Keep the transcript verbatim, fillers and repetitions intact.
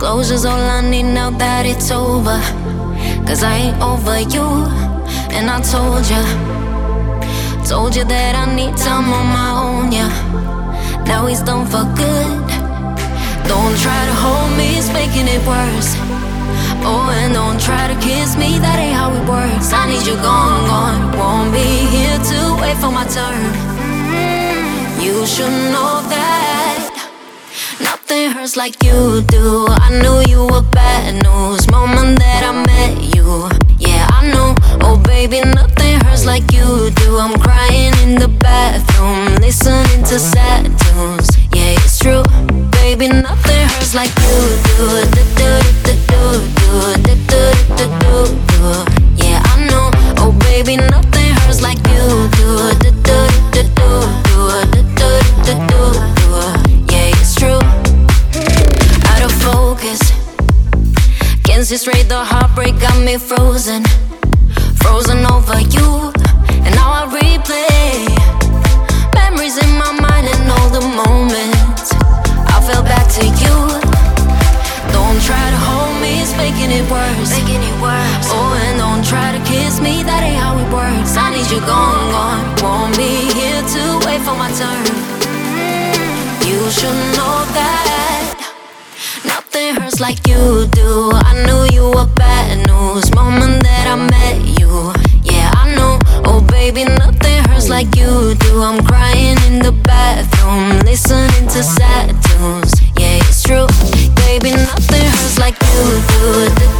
Closure's all I need now that it's over. Cause I ain't over you. And I told ya, told you that I need time on my own, yeah. Now he's done for good. Don't try to hold me, it's making it worse. Oh, and don't try to kiss me, that ain't how it works. I need you gone, gone. Won't be here to wait for my turn. You should know that nothing hurts like you do. I knew you were bad news moment that I met you. Yeah, I know. Oh baby, nothing hurts like you do. I'm crying in the bathroom, listening to sad tunes. Yeah, it's true. Baby, nothing hurts like you do. Do do do do do do do do do. Yeah, I know. Oh baby, nothing hurts like you do. Do do do do do do do do do. Yeah, it's true. Out of focus, can't see straight. The heartbreak got me frozen, frozen over you. And now I replay memories in my mind and all the moments I fell back to you. Don't try to hold me, it's making it worse, making it worse. Oh, and don't try to kiss me, that ain't how it works. I need you gone, gone. Won't be here to wait for my turn. You should know that nothing hurts like you do. I knew you were bad news moment that I met you. Yeah, I know. Oh baby, nothing hurts like you do. I'm crying in the bathroom, listening to sad tunes. Yeah, it's true. Baby, nothing hurts like you do.